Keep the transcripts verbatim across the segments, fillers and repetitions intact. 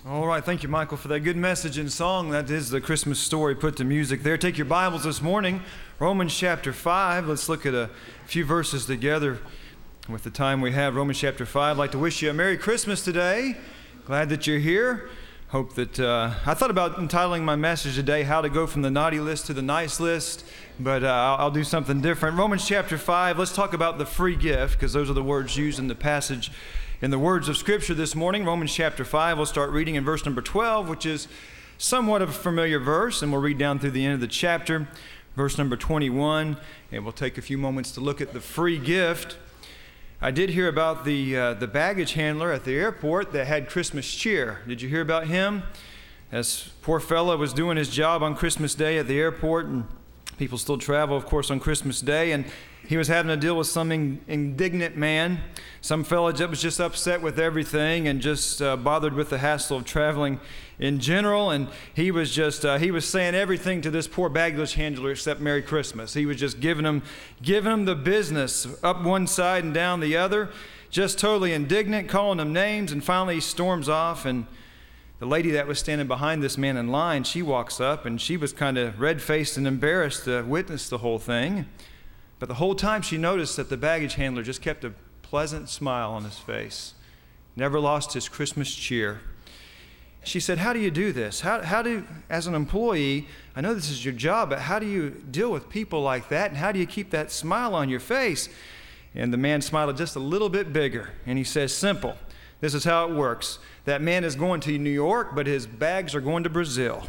All right, thank you, Michael, for that good message and song. That is the Christmas story put to music there. Take your Bibles this morning, Romans chapter five. Let's look at a few verses together with the time we have. Romans chapter five. I'd like to wish you a Merry Christmas today. Glad that you're here. Hope that, uh, I thought about entitling my message today, How to Go from the Naughty List to the Nice List, but uh, I'll, I'll do something different. Romans chapter five, let's talk about the free gift, because those are the words used in the passage in the words of Scripture this morning. Romans chapter five, we'll start reading in verse number twelve, which is somewhat of a familiar verse, and we'll read down through the end of the chapter, verse number twenty-one, and we'll take a few moments to look at the free gift. I did hear about the uh, the baggage handler at the airport that had Christmas cheer. Did you hear about him? This poor fella was doing his job on Christmas Day at the airport, and people still travel, of course, on Christmas Day, and he was having to deal with some in, indignant man, some fella that was just upset with everything and just uh, bothered with the hassle of traveling in general. And he was just, uh, he was saying everything to this poor baggage handler except Merry Christmas. He was just giving him, giving him the business up one side and down the other, just totally indignant, calling him names. And finally he storms off, and the lady that was standing behind this man in line, she walks up, and she was kind of red-faced and embarrassed to witness the whole thing. But the whole time she noticed that the baggage handler just kept a pleasant smile on his face, never lost his Christmas cheer. She said, how do you do this? How, how do, as an employee, I know this is your job, but how do you deal with people like that? And how do you keep that smile on your face? And the man smiled just a little bit bigger, and he says, simple. This is how it works. That man is going to New York, but his bags are going to Brazil.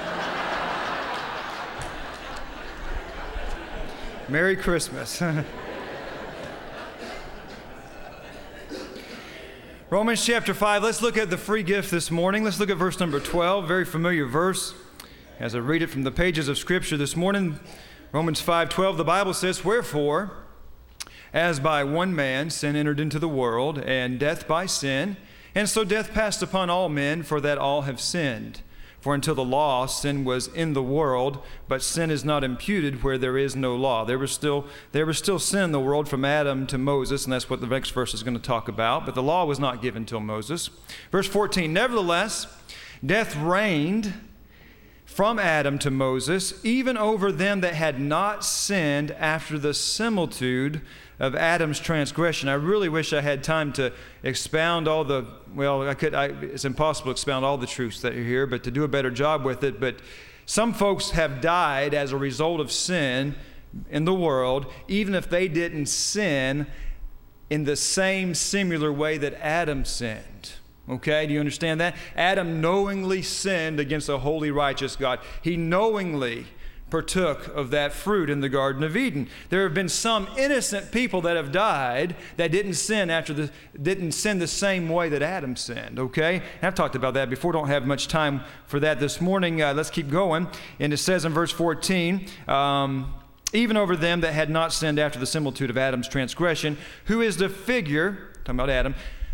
Merry Christmas. Romans chapter five, let's look at the free gift this morning. Let's look at verse number twelve, very familiar verse. As I read it from the pages of Scripture this morning, Romans five twelve, the Bible says, wherefore, as by one man sin entered into the world, and death by sin, and so death passed upon all men, for that all have sinned. For until the law, sin was in the world, but sin is not imputed where there is no law. There was still there was still sin in the world from Adam to Moses, and that's what the next verse is going to talk about. But the law was not given till Moses. Verse fourteen, nevertheless, death reigned from Adam to Moses, even over them that had not sinned after the similitude of Adam's transgression. I really wish I had time to expound all the, well, I could. I, it's impossible to expound all the truths that are here, but to do a better job with it. But some folks have died as a result of sin in the world, even if they didn't sin in the same similar way that Adam sinned. Okay, do you understand that? Adam knowingly sinned against a holy, righteous God. He knowingly partook of that fruit in the Garden of Eden. There have been some innocent people that have died that didn't sin after the didn't sin the same way that Adam sinned. Okay, and I've talked about that before. Don't have much time for that this morning. Uh, let's keep going. And it says in verse fourteen, um, even over them that had not sinned after the similitude of Adam's transgression, who is the figure, talking about Adam,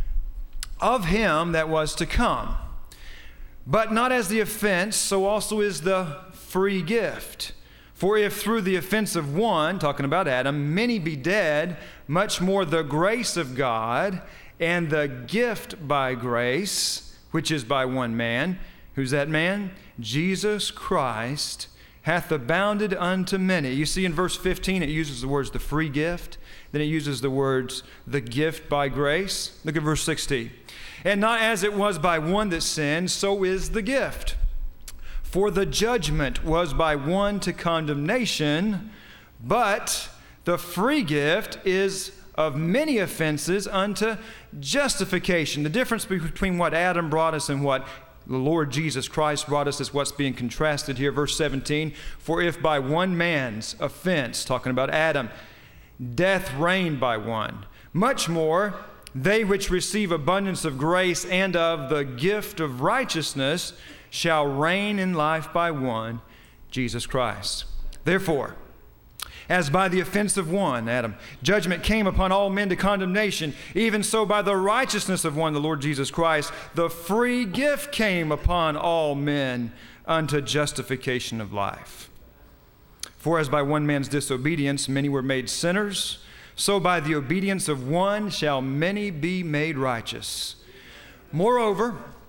of him that was to come. But not as the offense, so also is the free gift. For if through the offense of one, talking about Adam, many be dead, much more the grace of God and the gift by grace, which is by one man. Who's that man? Jesus Christ hath abounded unto many. You see in verse fifteen, it uses the words the free gift. Then it uses the words the gift by grace. Look at verse sixteen. And not as it was by one that sinned, so is the gift. For the judgment was by one to condemnation, but the free gift is of many offenses unto justification. The difference between what Adam brought us and what the Lord Jesus Christ brought us is what's being contrasted here. Verse seventeen, for if by one man's offense, talking about Adam, death reigned by one, much more they which receive abundance of grace and of the gift of righteousness shall reign in life by one, Jesus Christ. Therefore, as by the offense of one, Adam, judgment came upon all men to condemnation, even so by the righteousness of one, the Lord Jesus Christ, the free gift came upon all men unto justification of life. For as by one man's disobedience many were made sinners, so by the obedience of one shall many be made righteous. Moreover,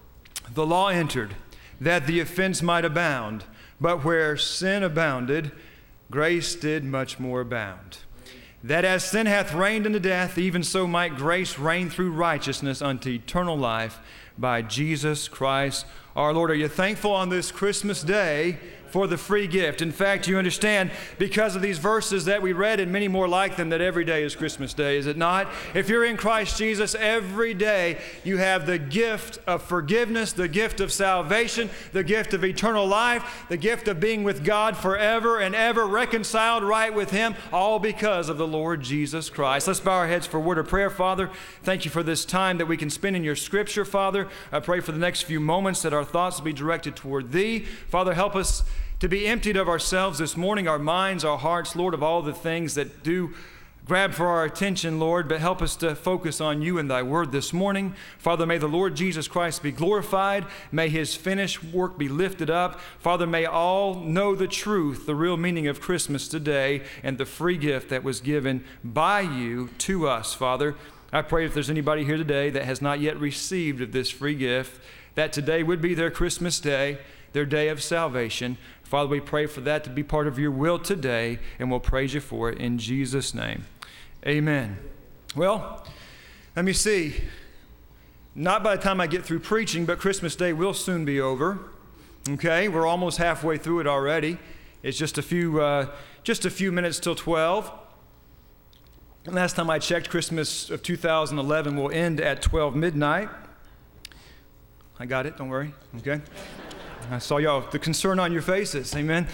the law entered, that the offense might abound. But where sin abounded, grace did much more abound. That as sin hath reigned unto death, even so might grace reign through righteousness unto eternal life by Jesus Christ our Lord. Are you thankful on this Christmas day for the free gift? In fact, you understand, because of these verses that we read and many more like them, that every day is Christmas Day, is it not? If you're in Christ Jesus, every day you have the gift of forgiveness, the gift of salvation, the gift of eternal life, the gift of being with God forever and ever, reconciled right with Him, all because of the Lord Jesus Christ. Let's bow our heads for a word of prayer. Father, thank you for this time that we can spend in your Scripture, Father. I pray for the next few moments that our thoughts will be directed toward Thee. Father, help us to be emptied of ourselves this morning, our minds, our hearts, Lord, of all the things that do grab for our attention, Lord, but help us to focus on you and thy word this morning. Father, may the Lord Jesus Christ be glorified. May his finished work be lifted up. Father, may all know the truth, the real meaning of Christmas today, and the free gift that was given by you to us, Father. I pray if there's anybody here today that has not yet received of this free gift, that today would be their Christmas day, their day of salvation. Father, we pray for that to be part of your will today, and we'll praise you for it in Jesus' name. Amen. Well, let me see. Not by the time I get through preaching, but Christmas Day will soon be over. Okay, we're almost halfway through it already. It's just a few, uh, just a few minutes till twelve. Last time I checked, Christmas of two thousand eleven will end at twelve midnight. I got it, don't worry, okay? I saw y'all, the concern on your faces, amen?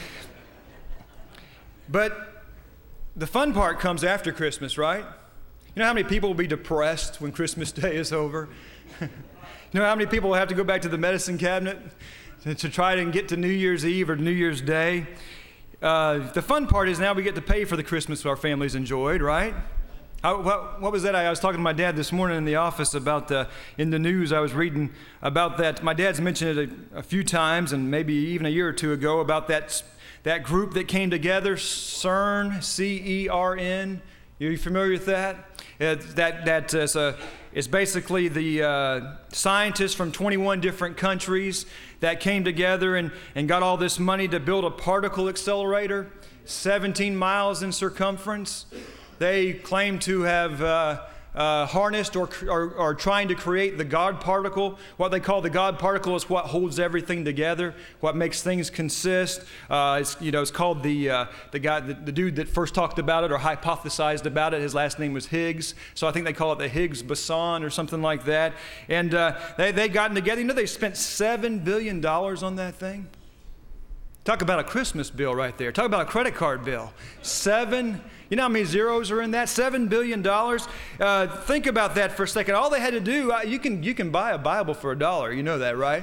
But the fun part comes after Christmas, right? You know how many people will be depressed when Christmas Day is over? You know how many people will have to go back to the medicine cabinet to, to try to get to New Year's Eve or New Year's Day? Uh, the fun part is now we get to pay for the Christmas our families enjoyed, right? I, what, what was that? I was talking to my dad this morning in the office about, uh, in the news, I was reading about that. My dad's mentioned it a, a few times, and maybe even a year or two ago, about that, that group that came together, CERN, C E R N. Are you familiar with that? Uh, that that is a, it's basically the uh, scientists from twenty-one different countries that came together and, and got all this money to build a particle accelerator, seventeen miles in circumference. They claim to have uh, uh, harnessed or, or, or trying to create the God particle. What they call the God particle is what holds everything together, what makes things consist. Uh, it's, you know, it's called the uh, the guy, the, the dude that first talked about it or hypothesized about it. His last name was Higgs, so I think they call it the Higgs boson or something like that. And uh, they they gotten together. You know, they spent seven billion dollars on that thing. Talk about a Christmas bill right there. Talk about a credit card bill. Seven. You know how many zeros are in that? Seven billion dollars. Uh, think about that for a second. All they had to do, uh, you can you can buy a Bible for a dollar. You know that, right?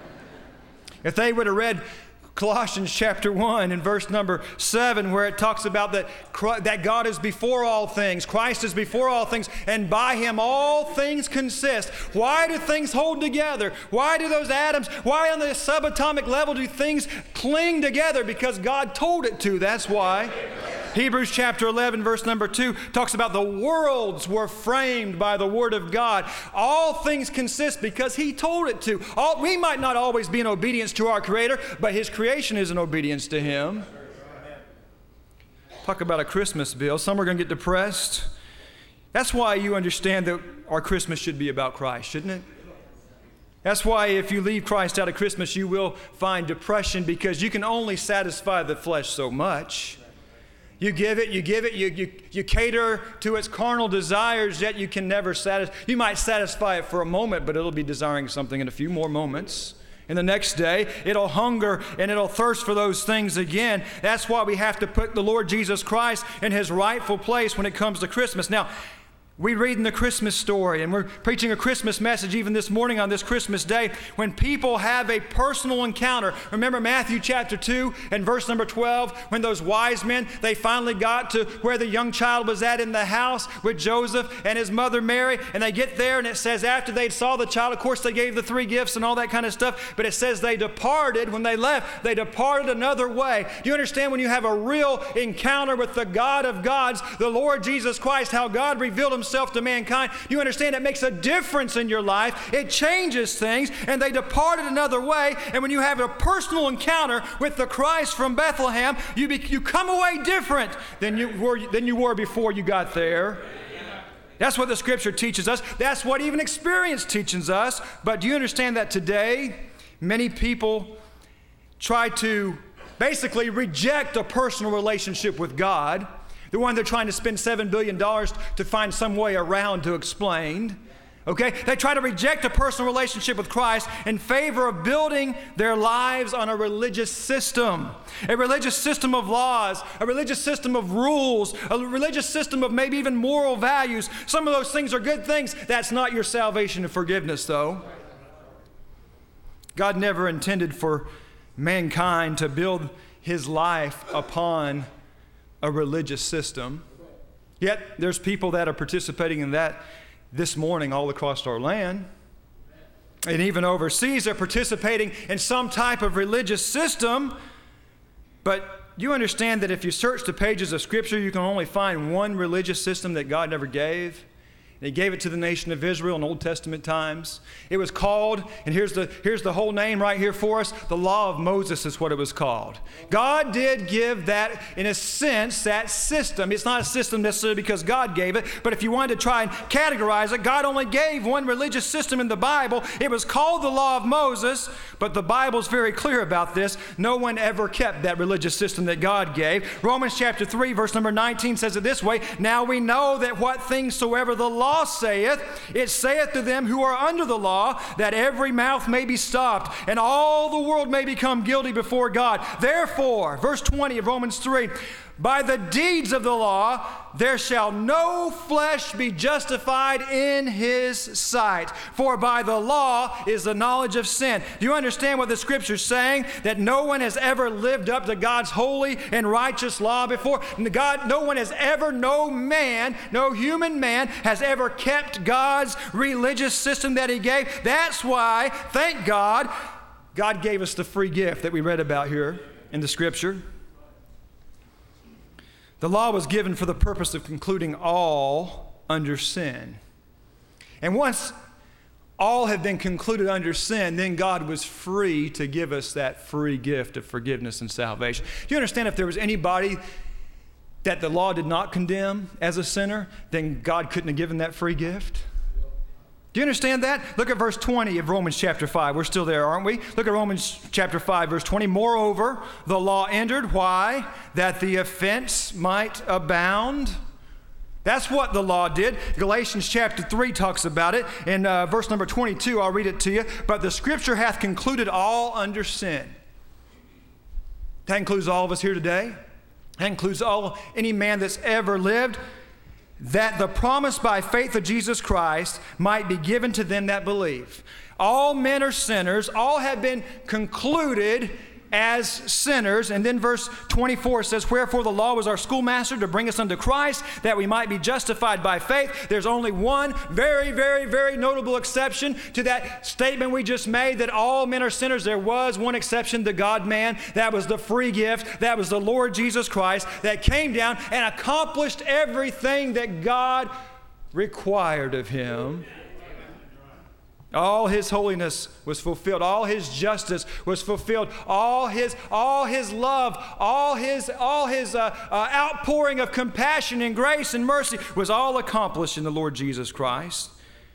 If they would have read Colossians chapter one and verse number seven, where it talks about that, that God is before all things, Christ is before all things, and by Him all things consist. Why do things hold together? Why do those atoms, why on the subatomic level do things cling together? Because God told it to, that's why. Hebrews chapter eleven, verse number two, talks about the worlds were framed by the Word of God. All things consist because He told it to. All, we might not always be in obedience to our Creator, but His creation is in obedience to Him. Talk about a Christmas bill. Some are going to get depressed. That's why you understand that our Christmas should be about Christ, shouldn't it? That's why if you leave Christ out of Christmas, you will find depression, because you can only satisfy the flesh so much. You give it, you give it, you, you, you cater to its carnal desires, yet you can never satisfy. You might satisfy it for a moment, but it'll be desiring something in a few more moments. And the next day, it'll hunger and it'll thirst for those things again. That's why we have to put the Lord Jesus Christ in His rightful place when it comes to Christmas. Now, we read in the Christmas story, and we're preaching a Christmas message even this morning on this Christmas day, when people have a personal encounter. Remember Matthew chapter two and verse number twelve, when those wise men, they finally got to where the young child was at in the house with Joseph and his mother Mary, and they get there, and it says after they saw the child, of course they gave the three gifts and all that kind of stuff, but it says they departed. When they left, they departed another way. Do you understand, when you have a real encounter with the God of gods, the Lord Jesus Christ, how God revealed Himself himself to mankind, you understand it makes a difference in your life. It changes things, and they departed another way. And when you have a personal encounter with the Christ from Bethlehem, you, be, you come away different than you were, than you were before you got there. That's what the Scripture teaches us. That's what even experience teaches us. But do you understand that today, many people try to basically reject a personal relationship with God, the one they're trying to spend seven billion dollars to find some way around to explain. Okay? They try to reject a personal relationship with Christ in favor of building their lives on a religious system, a religious system of laws, a religious system of rules, a religious system of maybe even moral values. Some of those things are good things. That's not your salvation and forgiveness, though. God never intended for mankind to build his life upon a religious system. Yet there's people that are participating in that this morning all across our land. And even overseas, they're participating in some type of religious system. But you understand that if you search the pages of Scripture, you can only find one religious system that God never gave. And he gave it to the nation of Israel in Old Testament times. It was called, and here's the, here's the whole name right here for us, the Law of Moses is what it was called. God did give that, in a sense, that system. It's not a system necessarily because God gave it, but if you wanted to try and categorize it, God only gave one religious system in the Bible. It was called the Law of Moses, but the Bible's very clear about this. No one ever kept that religious system that God gave. Romans chapter three, verse number nineteen says it this way, "Now we know that what things soever the law saith, it saith to them who are under the law, that every mouth may be stopped, and all the world may become guilty before God. Therefore," verse twenty of Romans three, "by the deeds of the law, there shall no flesh be justified in his sight. For by the law is the knowledge of sin." Do you understand what the Scripture's saying? That no one has ever lived up to God's holy and righteous law before. God, no one has ever, no man, no human man has ever kept God's religious system that he gave. That's why, thank God, God gave us the free gift that we read about here in the Scripture. The law was given for the purpose of concluding all under sin. And once all had been concluded under sin, then God was free to give us that free gift of forgiveness and salvation. Do you understand if there was anybody that the law did not condemn as a sinner, then God couldn't have given that free gift? Do you understand that? Look at verse twenty of Romans chapter five. We're still there, aren't we? Look at Romans chapter five, verse twenty. "Moreover, the law entered." Why? "That the offense might abound." That's what the law did. Galatians chapter three talks about it. In uh, verse number twenty-two, I'll read it to you. "But the Scripture hath concluded all under sin." That includes all of us here today. That includes all any man that's ever lived. "That the promise by faith of Jesus Christ might be given to them that believe." All men are sinners. All have been concluded as sinners. And then verse twenty-four says, "Wherefore the law was our schoolmaster to bring us unto Christ, that we might be justified by faith." There's only one very, very, very notable exception to that statement we just made, that all men are sinners. There was one exception, the God-man. That was the free gift. That was the Lord Jesus Christ that came down and accomplished everything that God required of him. All his holiness was fulfilled. All his justice was fulfilled. All his, all his love, all his, all his uh, uh, outpouring of compassion and grace and mercy was all accomplished in the Lord Jesus Christ.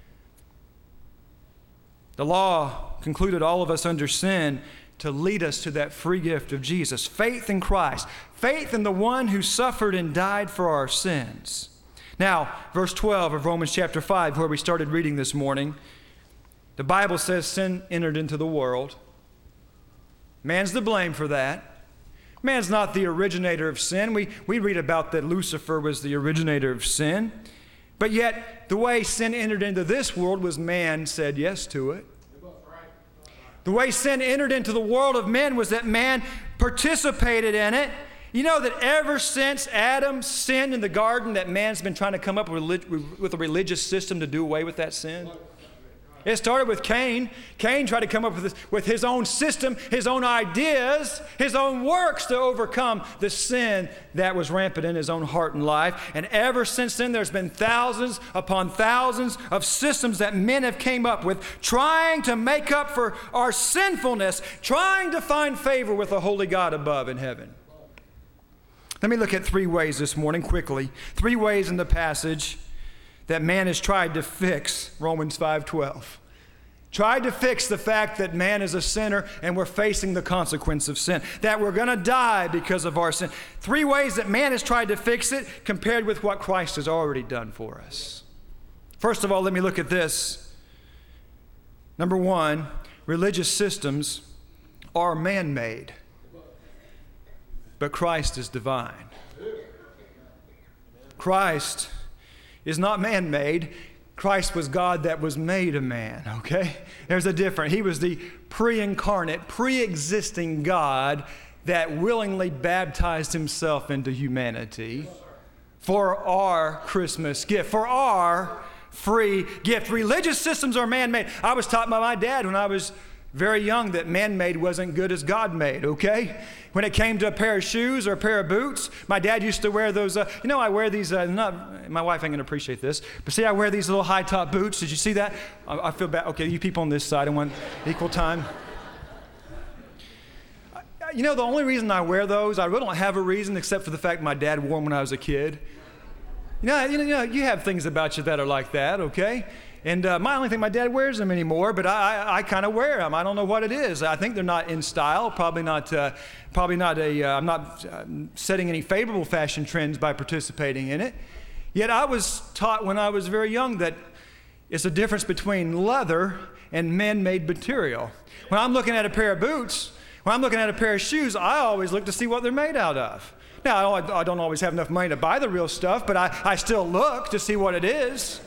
The law concluded all of us under sin to lead us to that free gift of Jesus. Faith in Christ. Faith in the one who suffered and died for our sins. Now, verse twelve of Romans chapter five, where we started reading this morning, the Bible says sin entered into the world. Man's to blame for that. Man's not the originator of sin. We, we read about that Lucifer was the originator of sin. But yet, the way sin entered into this world was man said yes to it. The way sin entered into the world of men was that man participated in it. You know that ever since Adam sinned in the garden, that man's been trying to come up with a religious system to do away with that sin? It started with Cain. Cain tried to come up with his, with his own system, his own ideas, his own works to overcome the sin that was rampant in his own heart and life. And ever since then, there's been thousands upon thousands of systems that men have came up with, trying to make up for our sinfulness, trying to find favor with the holy God above in heaven. Let me look at three ways this morning quickly. Three ways in the passage that man has tried to fix Romans five twelve. Tried to fix the fact that man is a sinner and we're facing the consequence of sin, that we're going to die because of our sin. Three ways that man has tried to fix it compared with what Christ has already done for us. First of all, let me look at this. Number one, religious systems are man-made, but Christ is divine. Christ is not man-made. Christ was God that was made a man, okay? There's a difference. He was the pre-incarnate, pre-existing God that willingly baptized himself into humanity for our Christmas gift, for our free gift. Religious systems are man-made. I was taught by my dad when I was very young that man-made wasn't good as God-made, okay? When it came to a pair of shoes or a pair of boots, my dad used to wear those, uh, you know, I wear these, uh, not, my wife ain't gonna appreciate this, but see, I wear these little high-top boots. Did you see that? I, I feel bad. Okay, you people on this side, I want equal time. You know, the only reason I wear those, I really don't have a reason except for the fact my dad wore them when I was a kid. You know, you know, you know, you have things about you that are like that, okay? And uh, my only thing, my dad wears them anymore, but I, I, I kind of wear them. I don't know what it is. I think they're not in style. Probably not. Uh, probably not a. Uh, I'm not uh, setting any favorable fashion trends by participating in it. Yet I was taught when I was very young that it's a difference between leather and man-made material. When I'm looking at a pair of boots, when I'm looking at a pair of shoes, I always look to see what they're made out of. Now I don't, I don't always have enough money to buy the real stuff, but I, I still look to see what it is.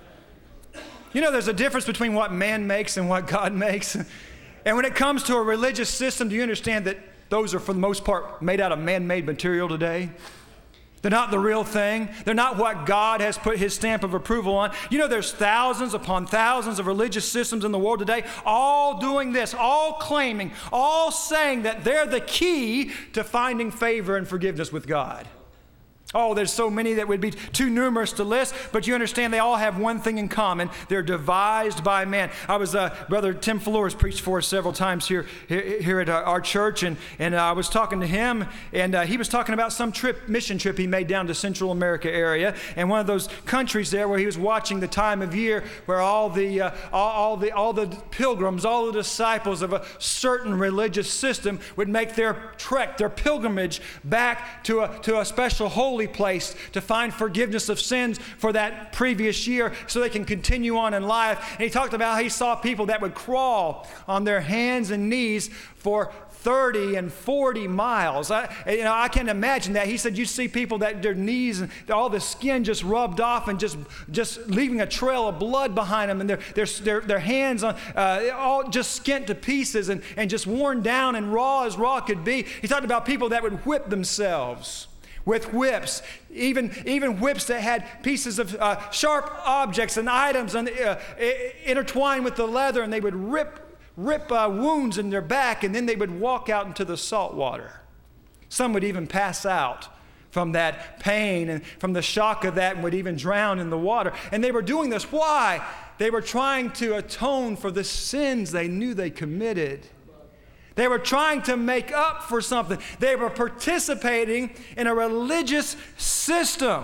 You know, there's a difference between what man makes and what God makes. And when it comes to a religious system, do you understand that those are, for the most part, made out of man-made material today? They're not the real thing. They're not what God has put his stamp of approval on. You know, there's thousands upon thousands of religious systems in the world today, all doing this, all claiming, all saying that they're the key to finding favor and forgiveness with God. Oh, there's so many that would be too numerous to list, but you understand they all have one thing in common. They're devised by man. I was, uh, Brother Tim Flores preached for us several times here, here, here at uh, our church, and, and uh, I was talking to him, and uh, he was talking about some trip, mission trip he made down to Central America area, and one of those countries there where he was watching the time of year where all the, uh, all, all the, all the pilgrims, all the disciples of a certain religious system would make their trek, their pilgrimage back to a, to a special holy place to find forgiveness of sins for that previous year so they can continue on in life. And he talked about how he saw people that would crawl on their hands and knees for thirty and forty miles. I, you know, I can't imagine that. He said you see people that their knees and all the skin just rubbed off and just just leaving a trail of blood behind them, and their their their, their hands on, uh, all just skint to pieces and, and just worn down and raw as raw could be. He talked about people that would whip themselves with whips, even, even whips that had pieces of uh, sharp objects and items and, uh, intertwined with the leather, and they would rip, rip uh, wounds in their back, and then they would walk out into the salt water. Some would even pass out from that pain and from the shock of that and would even drown in the water. And they were doing this. Why? They were trying to atone for the sins they knew they committed. They were trying to make up for something. They were participating in a religious system.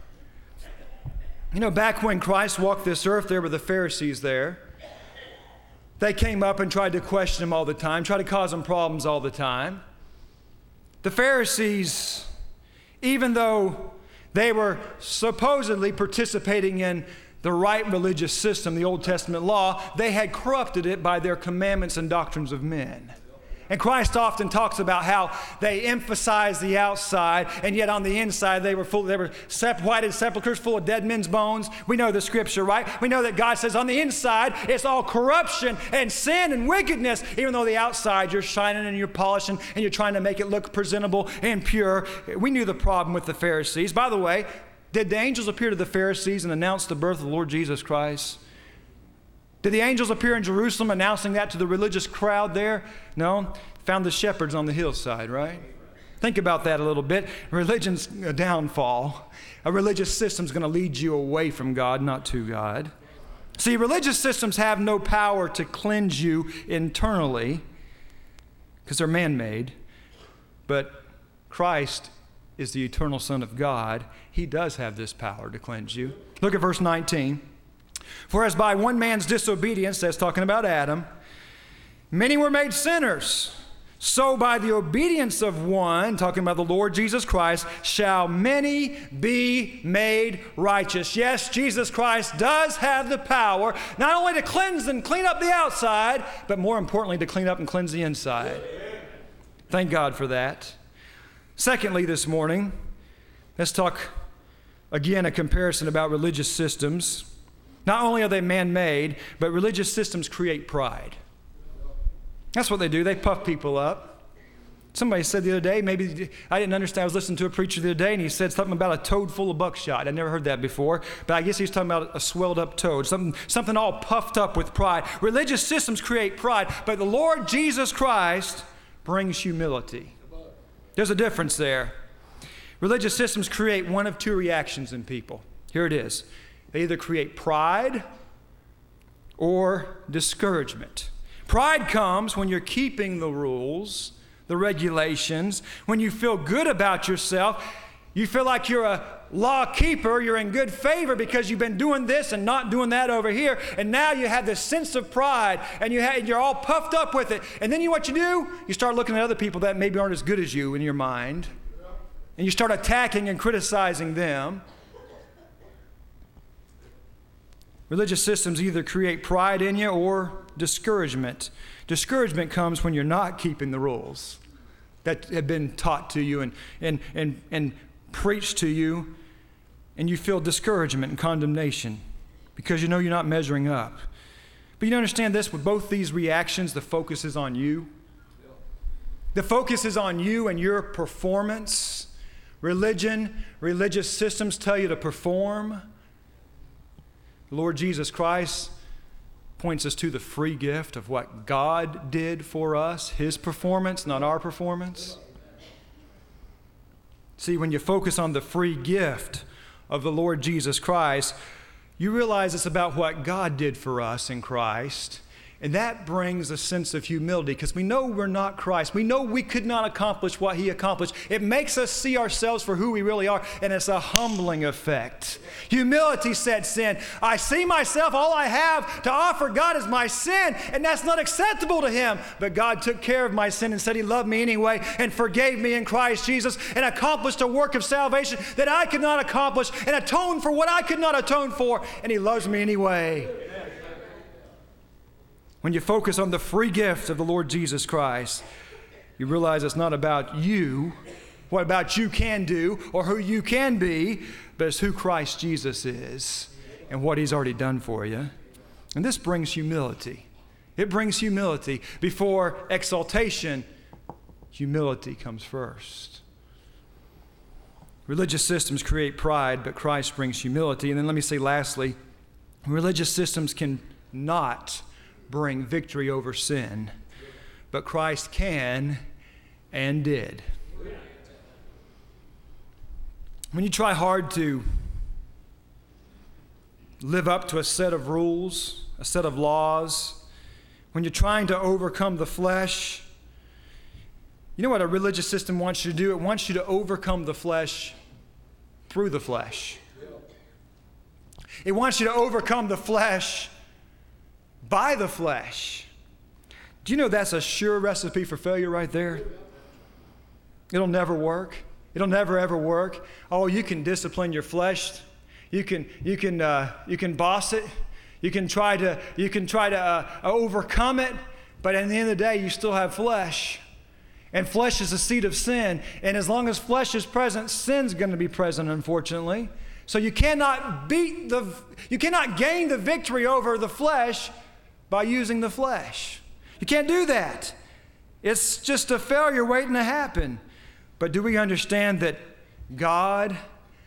You know, back when Christ walked this earth, there were the Pharisees there. They came up and tried to question him all the time, tried to cause him problems all the time. The Pharisees, even though they were supposedly participating in the right religious system, the Old Testament law, they had corrupted it by their commandments and doctrines of men. And Christ often talks about how they emphasize the outside, and yet on the inside they were full. They were sep- whited sepulchres full of dead men's bones. We know the scripture, right? We know that God says on the inside it's all corruption and sin and wickedness, even though the outside you're shining and you're polishing and you're trying to make it look presentable and pure. We knew the problem with the Pharisees. By the way, did the angels appear to the Pharisees and announce the birth of the Lord Jesus Christ? Did the angels appear in Jerusalem announcing that to the religious crowd there? No. Found the shepherds on the hillside, right? Think about that a little bit. Religion's a downfall. A religious system's going to lead you away from God, not to God. See, religious systems have no power to cleanse you internally because they're man-made. But Christ is the eternal Son of God. He does have this power to cleanse you. Look at verse nineteen. For as by one man's disobedience, that's talking about Adam, many were made sinners, so by the obedience of one, talking about the Lord Jesus Christ, shall many be made righteous. Yes, Jesus Christ does have the power not only to cleanse and clean up the outside, but more importantly, to clean up and cleanse the inside. Thank God for that. Secondly, this morning, let's talk again a comparison about religious systems. Not only are they man-made, but religious systems create pride. That's what they do. They puff people up. Somebody said the other day, maybe I didn't understand. I was listening to a preacher the other day, and he said something about a toad full of buckshot. I'd never heard that before, but I guess he was talking about a swelled-up toad, something, something all puffed up with pride. Religious systems create pride, but the Lord Jesus Christ brings humility. There's a difference there. Religious systems create one of two reactions in people. Here it is. They either create pride or discouragement. Pride comes when you're keeping the rules, the regulations, when you feel good about yourself. You feel like you're a law keeper, you're in good favor because you've been doing this and not doing that over here, and now you have this sense of pride, and you have, you're all puffed up with it. And then you know what you do? You start looking at other people that maybe aren't as good as you in your mind, and you start attacking and criticizing them. Religious systems either create pride in you or discouragement. Discouragement comes when you're not keeping the rules that have been taught to you and, and, and, and preached to you, and you feel discouragement and condemnation because you know you're not measuring up. But you understand this, with both these reactions, the focus is on you. The focus is on you and your performance. Religion, religious systems tell you to perform. The Lord Jesus Christ points us to the free gift of what God did for us, His performance, not our performance. See, when you focus on the free gift of the Lord Jesus Christ, you realize it's about what God did for us in Christ. And that brings a sense of humility because we know we're not Christ. We know we could not accomplish what He accomplished. It makes us see ourselves for who we really are, and it's a humbling effect. Humility sets in. I see myself, all I have to offer God is my sin, and that's not acceptable to Him. But God took care of my sin and said He loved me anyway and forgave me in Christ Jesus and accomplished a work of salvation that I could not accomplish and atoned for what I could not atone for, and He loves me anyway. When you focus on the free gift of the Lord Jesus Christ, you realize it's not about you, what about you can do, or who you can be, but it's who Christ Jesus is and what He's already done for you. And this brings humility. It brings humility. Before exaltation, humility comes first. Religious systems create pride, but Christ brings humility. And then let me say lastly, religious systems can not bring victory over sin, but Christ can and did. When you try hard to live up to a set of rules, a set of laws, when you're trying to overcome the flesh, you know what a religious system wants you to do? It wants you to overcome the flesh through the flesh. It wants you to overcome the flesh by the flesh. Do you know that's a sure recipe for failure right there? It'll never work. It'll never ever work. Oh, you can discipline your flesh. You can you can uh, you can boss it. You can try to you can try to uh, overcome it. But at the end of the day, you still have flesh, and flesh is the seed of sin. And as long as flesh is present, sin's going to be present, unfortunately. So you cannot beat the you cannot gain the victory over the flesh by using the flesh. You can't do that. It's just a failure waiting to happen. But do we understand that God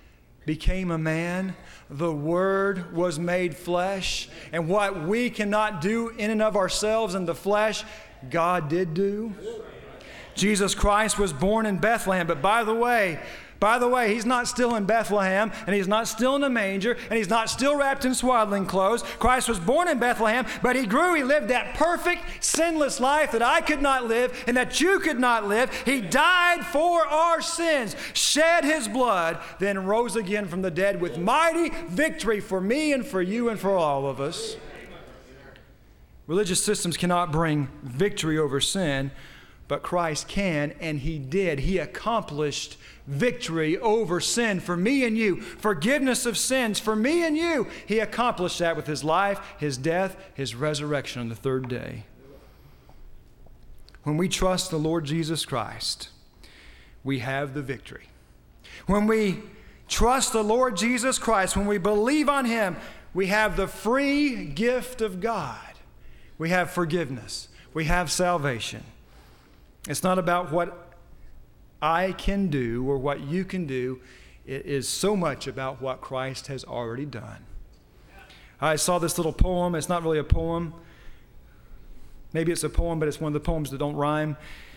became a man. The Word was made flesh. And what we cannot do in and of ourselves in the flesh, God did do. Jesus Christ was born in Bethlehem. But by the way, By the way, He's not still in Bethlehem, and He's not still in a manger, and He's not still wrapped in swaddling clothes. Christ was born in Bethlehem, but He grew. He lived that perfect, sinless life that I could not live and that you could not live. He died for our sins, shed His blood, then rose again from the dead with mighty victory for me and for you and for all of us. Religious systems cannot bring victory over sin, but Christ can, and He did. He accomplished victory over sin for me and you. Forgiveness of sins for me and you. He accomplished that with His life, His death, His resurrection on the third day. When we trust the Lord Jesus Christ, we have the victory. When we trust the Lord Jesus Christ, when we believe on Him, we have the free gift of God. We have forgiveness. We have salvation. It's not about what I can do or what you can do. It is so much about what Christ has already done. I saw this little poem. It's not really a poem. Maybe it's a poem, but it's one of the poems that don't rhyme.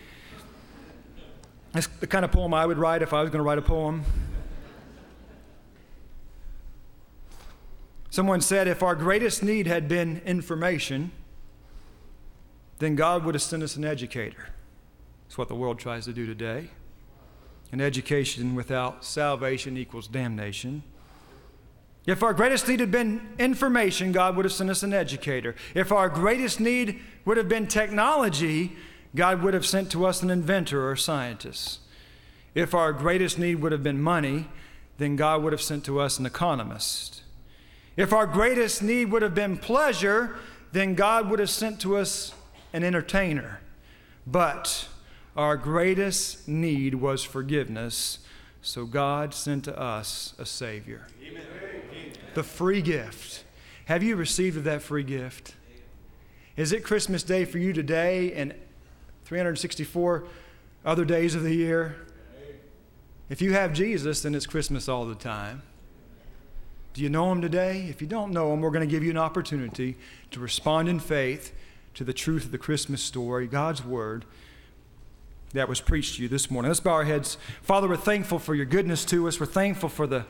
It's the kind of poem I would write if I was going to write a poem. Someone said, if our greatest need had been information, then God would have sent us an educator. It's what the world tries to do today. An education without salvation equals damnation. If our greatest need had been information, God would have sent us an educator. If our greatest need would have been technology, God would have sent to us an inventor or a scientist. If our greatest need would have been money, then God would have sent to us an economist. If our greatest need would have been pleasure, then God would have sent to us an entertainer. But our greatest need was forgiveness, so God sent to us a Savior. Amen. The free gift. Have you received of that free gift? Is it Christmas Day for you today and three hundred sixty-four other days of the year? If you have Jesus, then it's Christmas all the time. Do you know Him today? If you don't know Him, we're going to give you an opportunity to respond in faith to the truth of the Christmas story, God's Word, that was preached to you this morning. Let's bow our heads. Father, we're thankful for your goodness to us. We're thankful for the